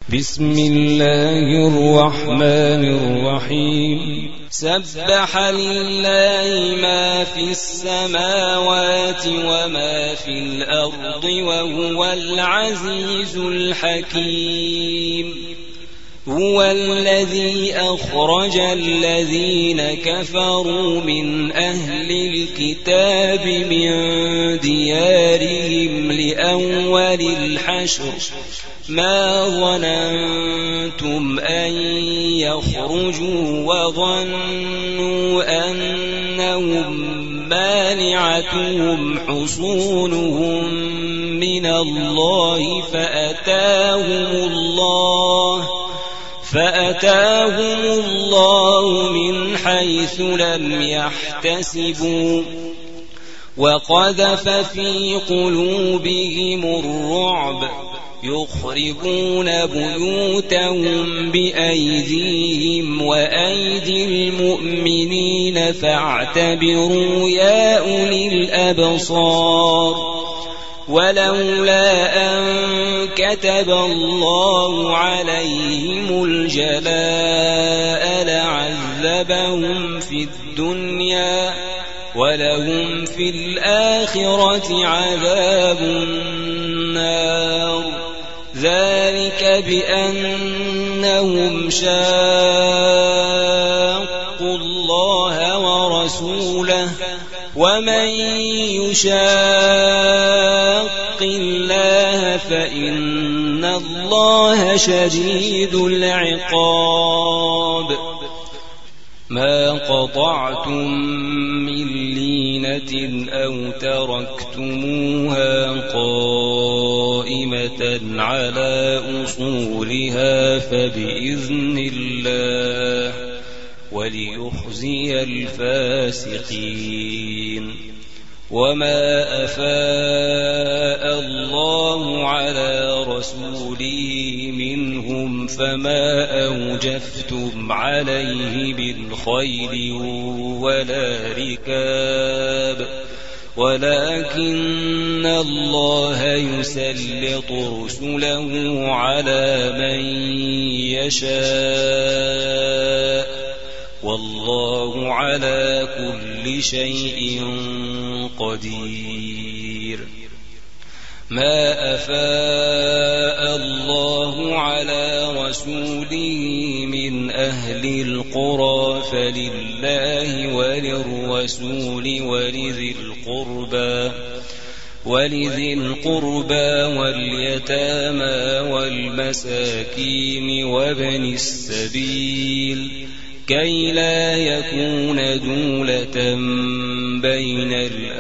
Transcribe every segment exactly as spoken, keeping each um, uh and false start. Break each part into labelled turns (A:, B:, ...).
A: بسم الله الرحمن الرحيم سبح لله ما في السماوات وما في الأرض وهو العزيز الحكيم هو الذي أخرج الذين كفروا من أهل الكتاب من ديارهم لأول الحشر ما ظننتم أن يخرجوا وظنوا أنهم مانعتهم حصونهم من الله فأتاهم الله فأتاهم الله من حيث لم يحتسبوا وقذف في قلوبهم الرعب يخربون بيوتهم بأيديهم وأيدي المؤمنين فاعتبروا يا أولي الأبصار ولولا أن كتب الله عليهم الجلاء لعذبهم في الدنيا ولهم في الآخرة عذاب النار ذلك بأنهم شاقوا الله ورسوله ومن يشاق الله فإن الله شديد العقاب ما قطعتم من لينة أو تركتموها قائمة على أصولها فبإذن الله وليخزي الفاسقين وما أفاء الله على رسوله منهم فما أوجفتم عليه بالخيل ولا ركاب ولكن الله يسلط رسله على من يشاء والله على كل شيء قدير ما أفاء الله على رسوله من أهل القرى فلله وللرسول ولذي القربى ولذي القربى واليتامى والمساكين وابن السبيل كي لا يكون دولة بين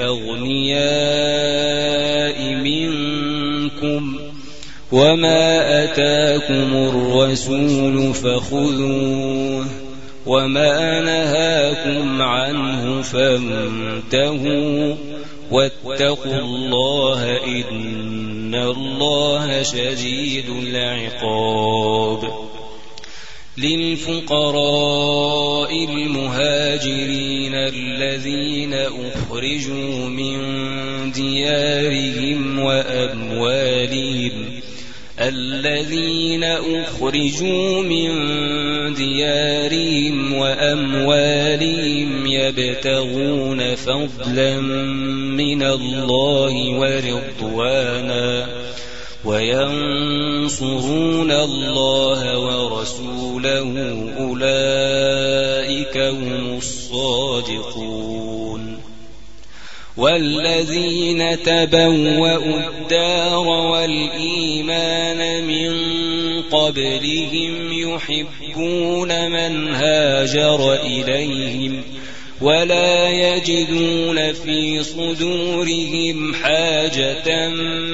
A: الأغنياء منكم وما أتاكم الرسول فخذوه وما نهاكم عنه فانتهوا واتقوا الله إن الله شديد العقاب للفقراء المهاجرين الذين أخرجوا من ديارهم وأموالهم الذين أخرجوا من ديارهم وأموالهم يبتغون فضلا من الله ورضوانا وينصرون الله ورسوله أولئك هم الصادقون والذين تبوأوا الدار والإيمان من قبلهم يحبون من هاجر إليهم ولا يجدون في صدورهم حاجة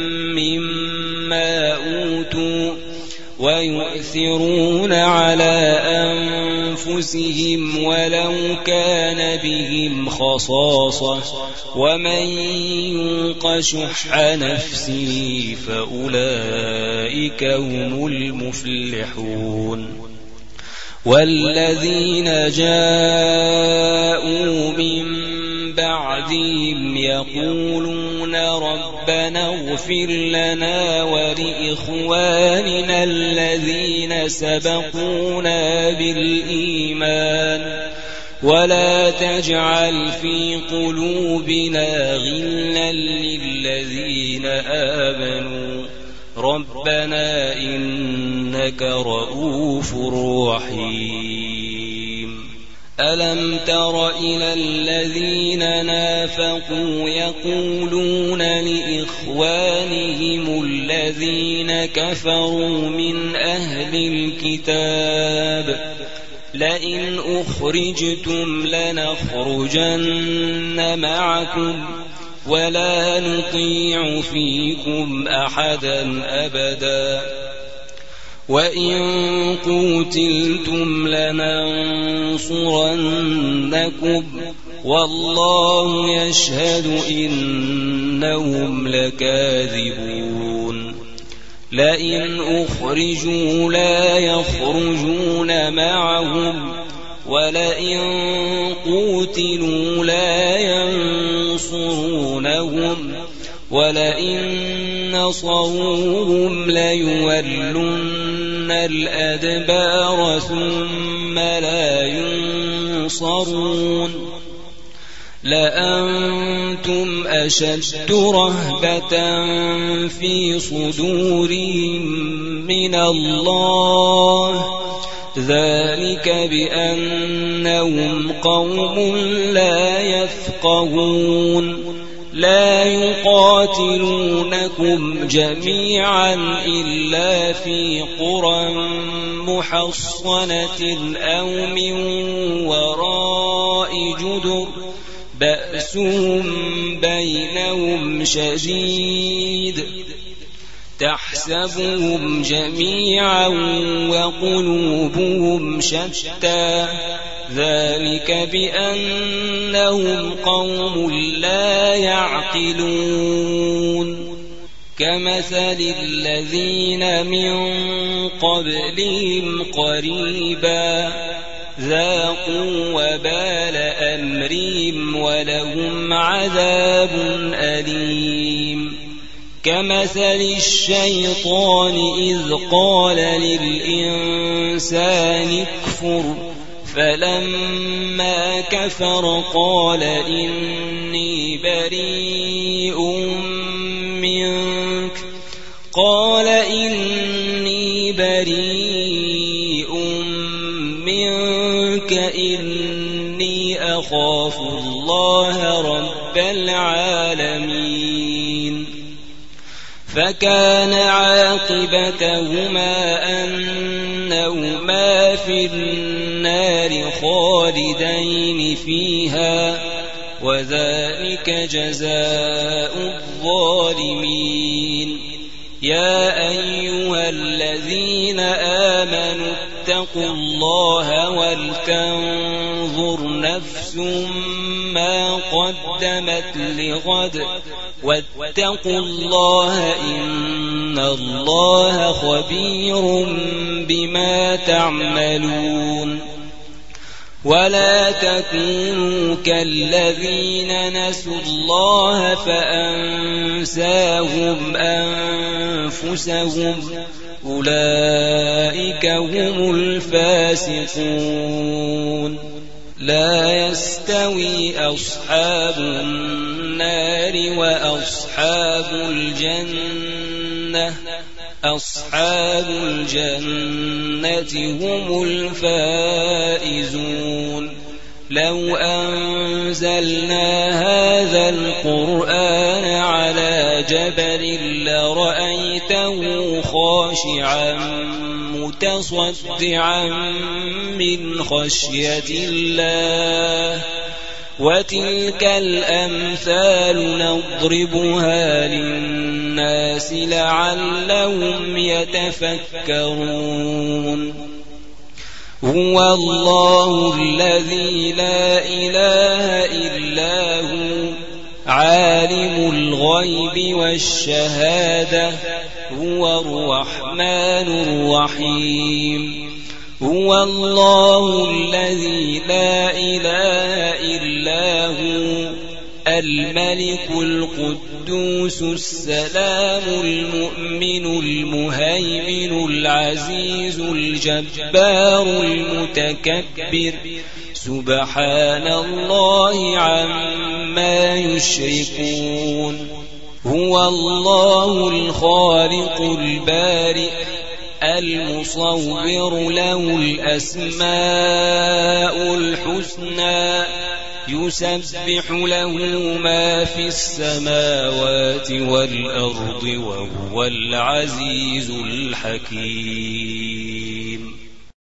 A: مما أوتوا ويؤثرون على أنفسهم ولو كان بهم خصاصة ومن يوق شح نفسه فأولئك هم المفلحون والذين جاءوا من بعدهم يقولون ربنا اغفر لنا ولإخواننا الذين سبقونا بالإيمان ولا تجعل في قلوبنا غلا للذين آمنوا ربنا إنك رؤوف رحيم. ألم تر إلى الذين نافقوا يقولون لإخوانهم الذين كفروا من أهل الكتاب لئن أخرجتم لنخرجن معكم ولا نطيع فيكم أحدا أبدا وإن قوتلتم لننصرنكم والله يشهد إنهم لكاذبون. لئن أخرجوا لا يخرجون معهم ولئن قوتلوا لا ينصرونهم ولئن نصروهم ليولن الأدبار ثم لا ينصرون لأنتم أشد رهبة في صدورهم من الله ذلك بأنهم قوم لا يفقهون لا يقاتلونكم جميعا إلا في قرى محصنة أو من وراء جدر بأسهم بينهم شديد تحسبهم جميعا وقلوبهم شتى ذلك بأنهم قوم لا يعقلون كمثل الذين من قبلهم قريبا ذاقوا وبال أمرهم ولهم عذاب أليم كمثل الشيطان إذ قال للإنسان اكفر فلما كفر قال إني بريء منك قال إني بريء منك إني أخاف الله رب العالمين فكان عاقبتهما أنهما في النار خالدين فيها وذلك جزاء الظالمين. يا أيها الذين آمنوا اتقوا الله ولتنظر نفس ما قدمت لغد واتقوا الله إن الله خبير بما تعملون. ولا تكونوا كالذين نسوا الله فأنساهم أنفسهم أولئك هم الفاسقون. لا يستوي أصحاب النار وأصحاب الجنة أصحاب الجنة هم الفائزون. لو أنزلنا هذا القرآن على جبل لرأيته خاشعا متصدعا من خشية الله وتلك الأمثال نضربها للناس لعلهم يتفكرون. هو الله الذي لا إله إلا هو عالم الغيب والشهادة هو الرحمن الرحيم. هو الله الذي لا إله إلا هو الملك القدوس السلام المؤمن المهيمن العزيز الجبار المتكبر سبحان الله عما يشركون هو الله الخالق البارئ المصور له الأسماء الحسنى يسبح له ما في السماوات والأرض وهو العزيز الحكيم